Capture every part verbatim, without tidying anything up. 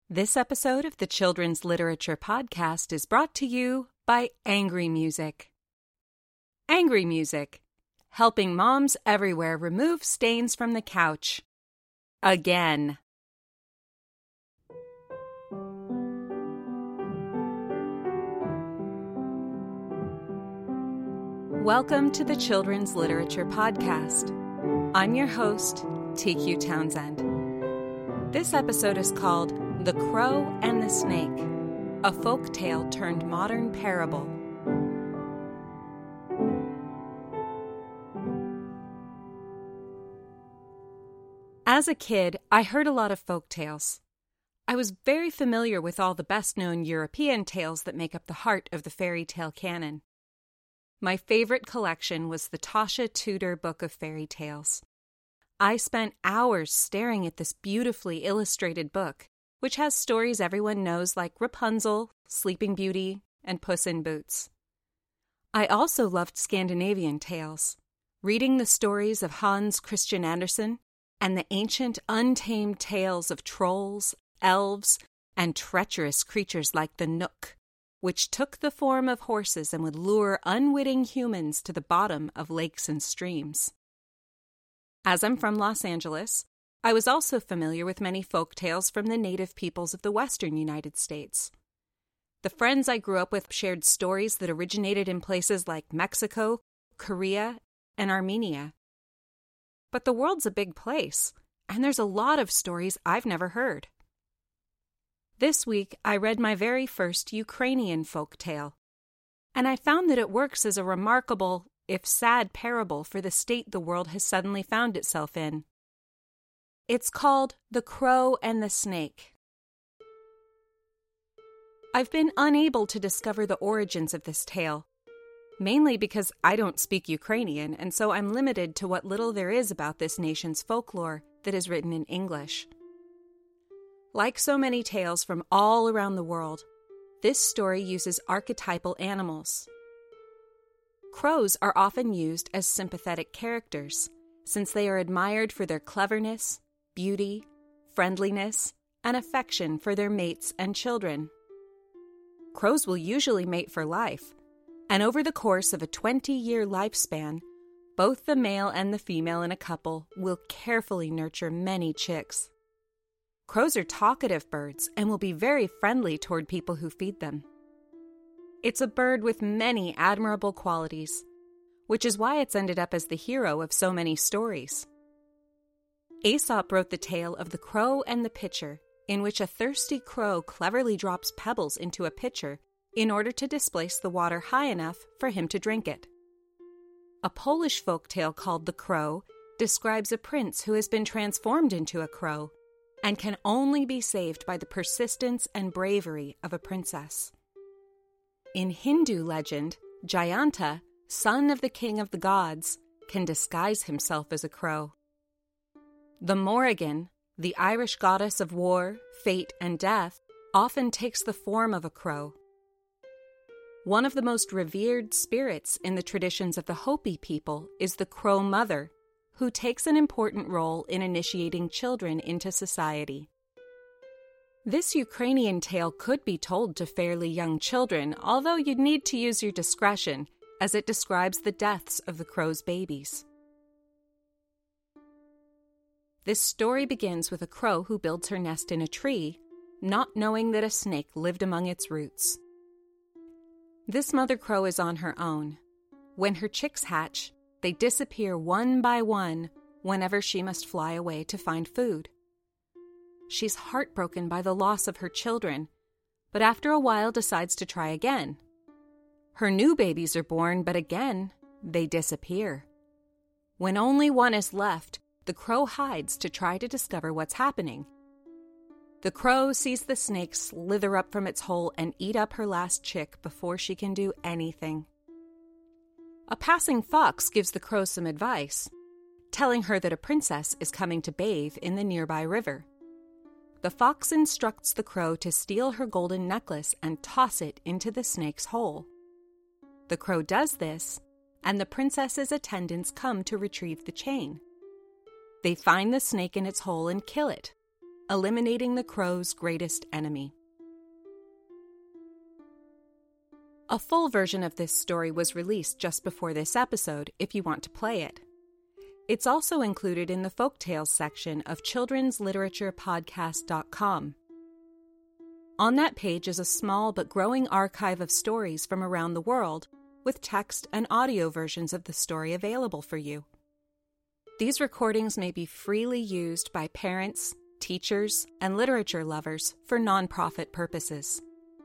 This episode of the Children's Literature Podcast is brought to you by Angry Music. Angry Music, helping moms everywhere remove stains from the couch. Again. Welcome to the Children's Literature Podcast. I'm your host, T Q Townsend. This episode is called The Crow and the Snake, a folk tale turned modern parable. As a kid, I heard a lot of folk tales. I was very familiar with all the best-known European tales that make up the heart of the fairy tale canon. My favorite collection was the Tasha Tudor Book of Fairy Tales. I spent hours staring at this beautifully illustrated book, which has stories everyone knows like Rapunzel, Sleeping Beauty, and Puss in Boots. I also loved Scandinavian tales, reading the stories of Hans Christian Andersen and the ancient, untamed tales of trolls, elves, and treacherous creatures like the Nook, which took the form of horses and would lure unwitting humans to the bottom of lakes and streams. As I'm from Los Angeles, I was also familiar with many folk tales from the native peoples of the western United States. The friends I grew up with shared stories that originated in places like Mexico, Korea, and Armenia. But the world's a big place, and there's a lot of stories I've never heard. This week, I read my very first Ukrainian folk tale, and I found that it works as a remarkable, if sad, parable for the state the world has suddenly found itself in. It's called The Crow and the Snake. I've been unable to discover the origins of this tale, mainly because I don't speak Ukrainian, and so I'm limited to what little there is about this nation's folklore that is written in English. Like so many tales from all around the world, this story uses archetypal animals. Crows are often used as sympathetic characters, since they are admired for their cleverness, beauty, friendliness, and affection for their mates and children. Crows will usually mate for life, and over the course of a twenty-year lifespan, both the male and the female in a couple will carefully nurture many chicks. Crows are talkative birds and will be very friendly toward people who feed them. It's a bird with many admirable qualities, which is why it's ended up as the hero of so many stories. Aesop wrote the tale of the Crow and the Pitcher, in which a thirsty crow cleverly drops pebbles into a pitcher in order to displace the water high enough for him to drink it. A Polish folk tale called The Crow describes a prince who has been transformed into a crow and can only be saved by the persistence and bravery of a princess. In Hindu legend, Jayanta, son of the king of the gods, can disguise himself as a crow. The Morrigan, the Irish goddess of war, fate, and death, often takes the form of a crow. One of the most revered spirits in the traditions of the Hopi people is the Crow Mother, who takes an important role in initiating children into society. This Ukrainian tale could be told to fairly young children, although you'd need to use your discretion, as it describes the deaths of the crow's babies. This story begins with a crow who builds her nest in a tree, not knowing that a snake lived among its roots. This mother crow is on her own. When her chicks hatch, they disappear one by one whenever she must fly away to find food. She's heartbroken by the loss of her children, but after a while decides to try again. Her new babies are born, but again, they disappear. When only one is left, the crow hides to try to discover what's happening. The crow sees the snake slither up from its hole and eat up her last chick before she can do anything. A passing fox gives the crow some advice, telling her that a princess is coming to bathe in the nearby river. The fox instructs the crow to steal her golden necklace and toss it into the snake's hole. The crow does this, and the princess's attendants come to retrieve the chain. They find the snake in its hole and kill it, Eliminating the Crow's Greatest Enemy. A full version of this story was released just before this episode if you want to play it. It's also included in the folktales section of children's literature podcast dot com. On that page is a small but growing archive of stories from around the world, with text and audio versions of the story available for you. These recordings may be freely used by parents, teachers, and literature lovers for nonprofit purposes.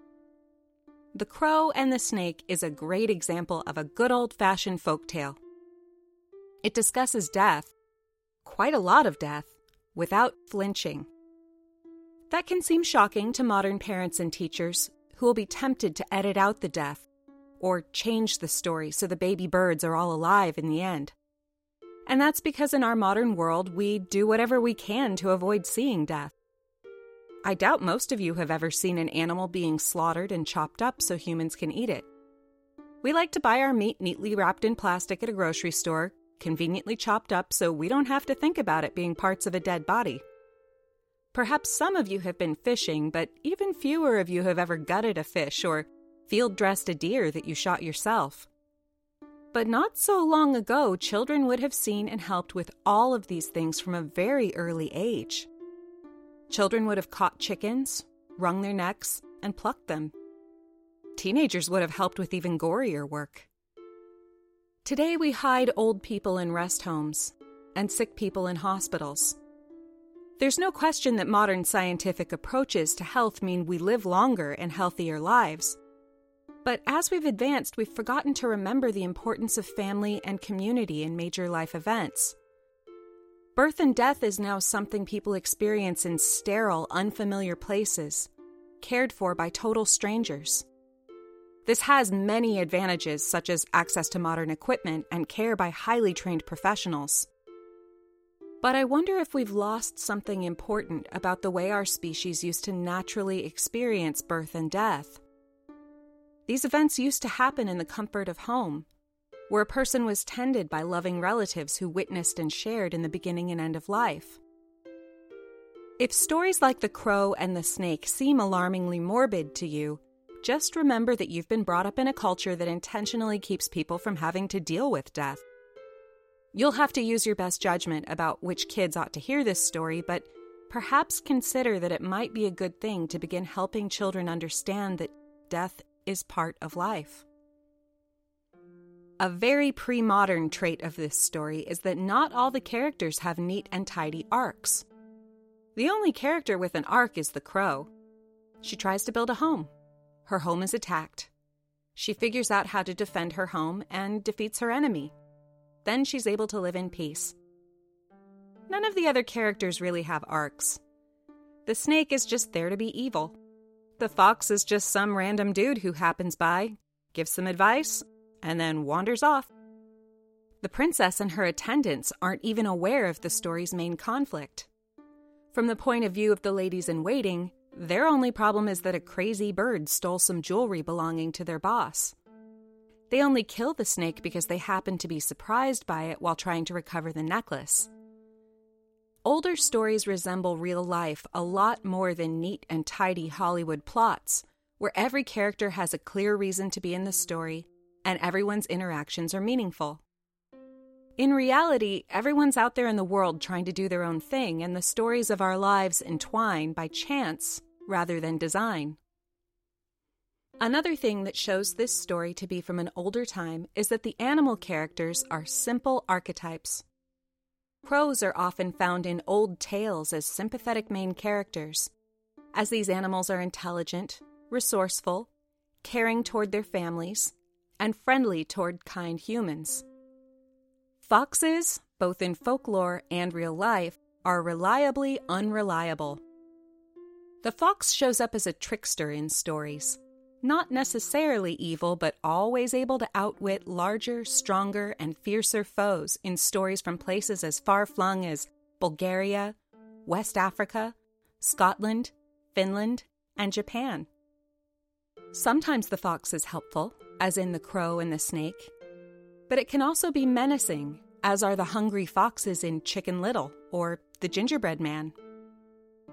The Crow and the Snake is a great example of a good old-fashioned folktale. It discusses death, quite a lot of death, without flinching. That can seem shocking to modern parents and teachers who will be tempted to edit out the death or change the story so the baby birds are all alive in the end. And that's because in our modern world, we do whatever we can to avoid seeing death. I doubt most of you have ever seen an animal being slaughtered and chopped up so humans can eat it. We like to buy our meat neatly wrapped in plastic at a grocery store, conveniently chopped up so we don't have to think about it being parts of a dead body. Perhaps some of you have been fishing, but even fewer of you have ever gutted a fish or field-dressed a deer that you shot yourself. But not so long ago, children would have seen and helped with all of these things from a very early age. Children would have caught chickens, wrung their necks, and plucked them. Teenagers would have helped with even gorier work. Today we hide old people in rest homes and sick people in hospitals. There's no question that modern scientific approaches to health mean we live longer and healthier lives. But as we've advanced, we've forgotten to remember the importance of family and community in major life events. Birth and death is now something people experience in sterile, unfamiliar places, cared for by total strangers. This has many advantages, such as access to modern equipment and care by highly trained professionals. But I wonder if we've lost something important about the way our species used to naturally experience birth and death. These events used to happen in the comfort of home, where a person was tended by loving relatives who witnessed and shared in the beginning and end of life. If stories like The Crow and the Snake seem alarmingly morbid to you, just remember that you've been brought up in a culture that intentionally keeps people from having to deal with death. You'll have to use your best judgment about which kids ought to hear this story, but perhaps consider that it might be a good thing to begin helping children understand that death is part of life. A very pre-modern trait of this story is that not all the characters have neat and tidy arcs. The only character with an arc is the Crow. She tries to build a home. Her home is attacked. She figures out how to defend her home and defeats her enemy. Then she's able to live in peace. None of the other characters really have arcs. The Snake is just there to be evil. The Fox is just some random dude who happens by, gives some advice, and then wanders off. The princess and her attendants aren't even aware of the story's main conflict. From the point of view of the ladies-in-waiting, their only problem is that a crazy bird stole some jewelry belonging to their boss. They only kill the snake because they happen to be surprised by it while trying to recover the necklace. Older stories resemble real life a lot more than neat and tidy Hollywood plots, where every character has a clear reason to be in the story and everyone's interactions are meaningful. In reality, everyone's out there in the world trying to do their own thing, and the stories of our lives entwine by chance rather than design. Another thing that shows this story to be from an older time is that the animal characters are simple archetypes. Crows are often found in old tales as sympathetic main characters, as these animals are intelligent, resourceful, caring toward their families, and friendly toward kind humans. Foxes, both in folklore and real life, are reliably unreliable. The fox shows up as a trickster in stories, not necessarily evil, but always able to outwit larger, stronger, and fiercer foes in stories from places as far-flung as Bulgaria, West Africa, Scotland, Finland, and Japan. Sometimes the fox is helpful, as in The Crow and the Snake, but it can also be menacing, as are the hungry foxes in Chicken Little or The Gingerbread Man.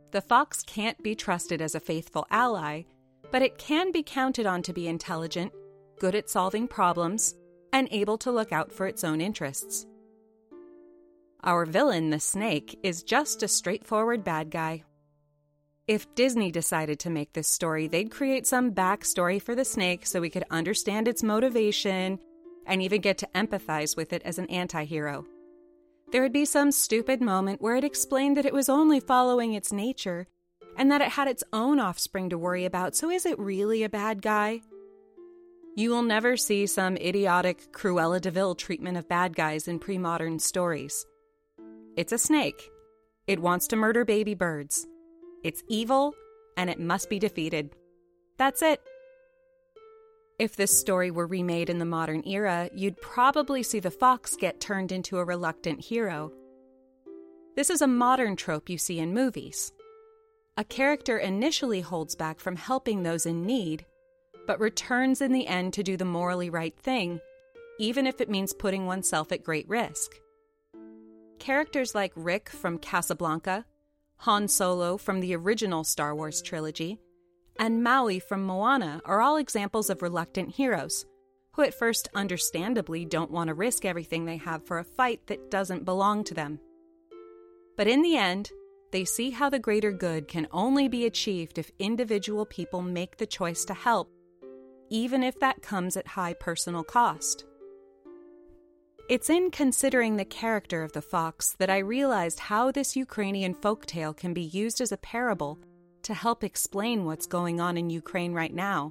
The fox can't be trusted as a faithful ally, but it can be counted on to be intelligent, good at solving problems, and able to look out for its own interests. Our villain, the snake, is just a straightforward bad guy. If Disney decided to make this story, they'd create some backstory for the snake so we could understand its motivation and even get to empathize with it as an anti-hero. There would be some stupid moment where it explained that it was only following its nature and that it had its own offspring to worry about, so is it really a bad guy? You will never see some idiotic Cruella de Vil treatment of bad guys in pre-modern stories. It's a snake. It wants to murder baby birds. It's evil, and it must be defeated. That's it. If this story were remade in the modern era, you'd probably see the fox get turned into a reluctant hero. This is a modern trope you see in movies. A character initially holds back from helping those in need, but returns in the end to do the morally right thing, even if it means putting oneself at great risk. Characters like Rick from Casablanca, Han Solo from the original Star Wars trilogy, and Maui from Moana are all examples of reluctant heroes, who at first understandably don't want to risk everything they have for a fight that doesn't belong to them. But in the end, they see how the greater good can only be achieved if individual people make the choice to help, even if that comes at high personal cost. It's in considering the character of the fox that I realized how this Ukrainian folktale can be used as a parable to help explain what's going on in Ukraine right now.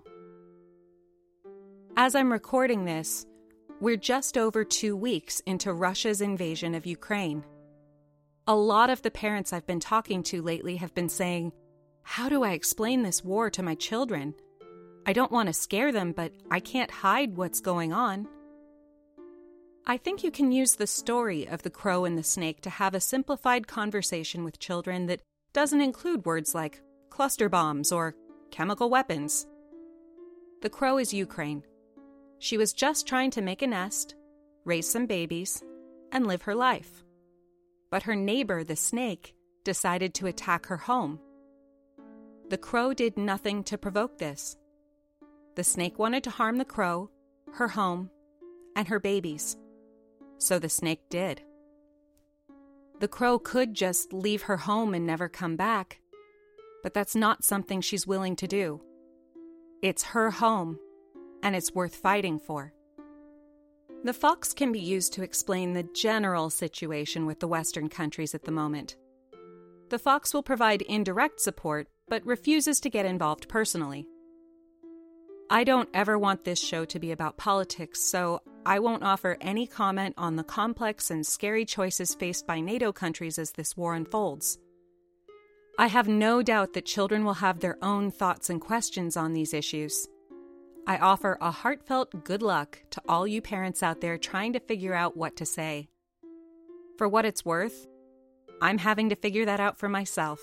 As I'm recording this, we're just over two weeks into Russia's invasion of Ukraine. A lot of the parents I've been talking to lately have been saying, "How do I explain this war to my children? I don't want to scare them, but I can't hide what's going on." I think you can use the story of the crow and the snake to have a simplified conversation with children that doesn't include words like cluster bombs or chemical weapons. The crow is Ukraine. She was just trying to make a nest, raise some babies, and live her life. But her neighbor, the snake, decided to attack her home. The crow did nothing to provoke this. The snake wanted to harm the crow, her home, and her babies. So the snake did. The crow could just leave her home and never come back, but that's not something she's willing to do. It's her home, and it's worth fighting for. The fox can be used to explain the general situation with the Western countries at the moment. The fox will provide indirect support, but refuses to get involved personally. I don't ever want this show to be about politics, so I won't offer any comment on the complex and scary choices faced by NATO countries as this war unfolds. I have no doubt that children will have their own thoughts and questions on these issues. I offer a heartfelt good luck to all you parents out there trying to figure out what to say. For what it's worth, I'm having to figure that out for myself.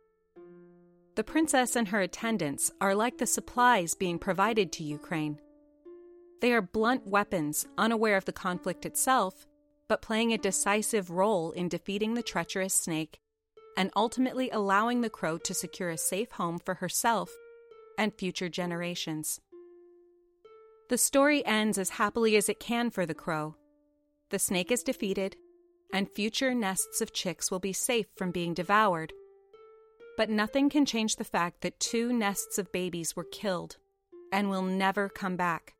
The princess and her attendants are like the supplies being provided to Ukraine. They are blunt weapons, unaware of the conflict itself, but playing a decisive role in defeating the treacherous snake and ultimately allowing the crow to secure a safe home for herself and future generations. The story ends as happily as it can for the crow. The snake is defeated, and future nests of chicks will be safe from being devoured. But nothing can change the fact that two nests of babies were killed and will never come back.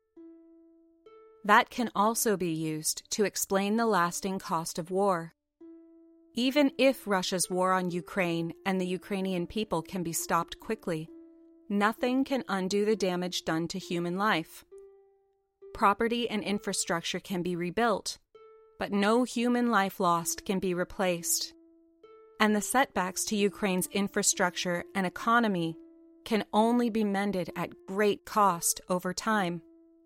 That can also be used to explain the lasting cost of war. Even if Russia's war on Ukraine and the Ukrainian people can be stopped quickly, nothing can undo the damage done to human life. Property and infrastructure can be rebuilt, but no human life lost can be replaced. And the setbacks to Ukraine's infrastructure and economy can only be mended at great cost over time.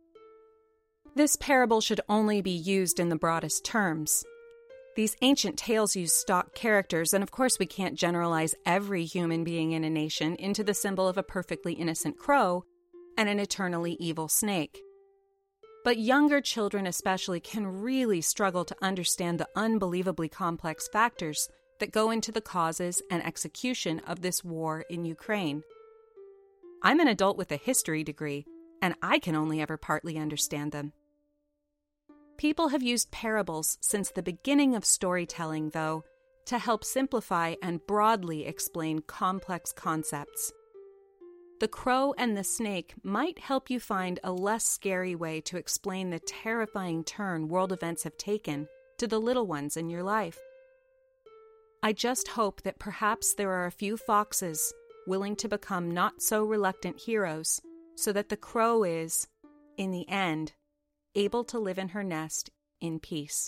This parable should only be used in the broadest terms. These ancient tales use stock characters, and of course we can't generalize every human being in a nation into the symbol of a perfectly innocent crow and an eternally evil snake. But younger children especially can really struggle to understand the unbelievably complex factors that go into the causes and execution of this war in Ukraine. I'm an adult with a history degree, and I can only ever partly understand them. People have used parables since the beginning of storytelling, though, to help simplify and broadly explain complex concepts. The Crow and the Snake might help you find a less scary way to explain the terrifying turn world events have taken to the little ones in your life. I just hope that perhaps there are a few foxes willing to become not-so-reluctant heroes so that the crow is, in the end, able to live in her nest in peace.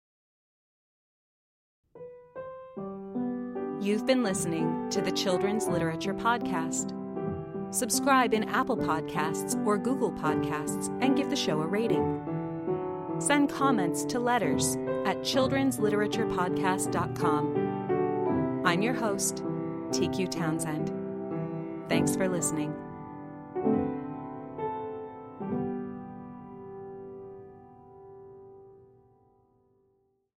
You've been listening to the Children's Literature Podcast. Subscribe in Apple Podcasts or Google Podcasts and give the show a rating. Send comments to letters at children's literature podcast dot com. I'm your host, T Q Townsend. Thanks for listening.